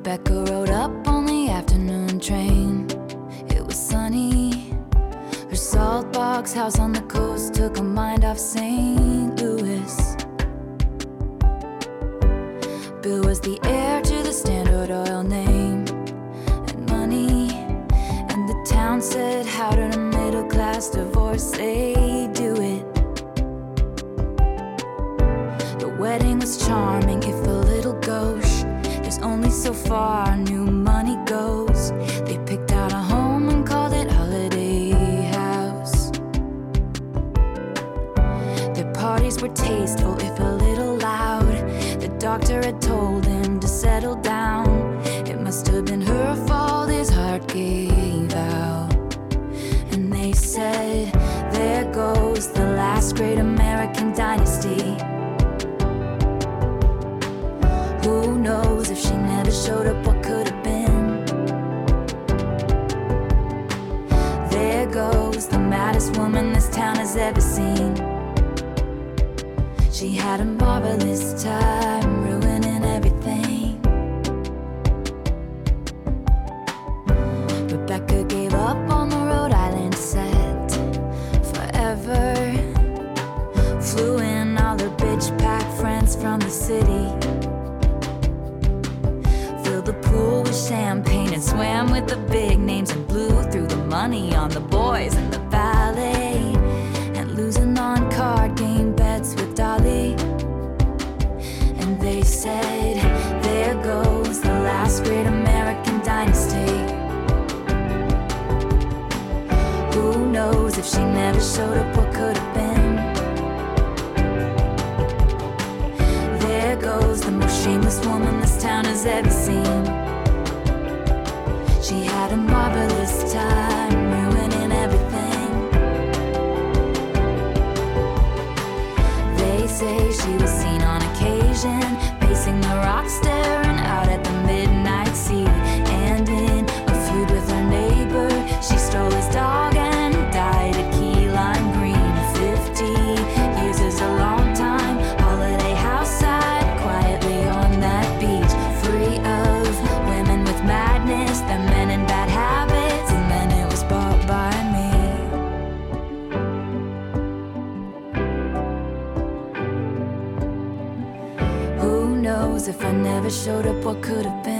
Rebecca rode up on the afternoon train. It was sunny. Her salt box house on the coast took her mind off St. Louis. Bill was the heir to the Standard Oil name and money, and the town said, how did a middle-class divorcee do it? The wedding was charming, if a little gauche. There's only so far new money goes. They picked out a home and called it Holiday House. Their parties were tasteful, if a little loud. The doctor had told him to settle down. It must have been her fault his heart gave out. And they said, there goes the last great American dynasty. Who knows if she never showed up, what could have been? There goes the maddest woman this town has ever seen. She had a marvelous time ruining everything. Rebecca gave up on the Rhode Island set forever. Flew in all her bitch pack friends from the city. Filled the pool with champagne and swam with the big names and blew through the money on the boys and the ballet, and losing on card game bets with Dolly. And they said, there goes the last great American dynasty. Who knows if she never showed up, what could have been? There goes the most shameless woman this town has ever seen. She had a marvelous time ruining everything. They say she was seen on occasion pacing the rocks, staring out at the midnight sea. And in a feud with her neighbor, she stole his dog and died at Key Lime Green. 50 years is a long time. Holiday house side, quietly on that beach, free of women with madness, the men in bad habits, and then it was bought by me. Who knows if I never showed up, what could have been?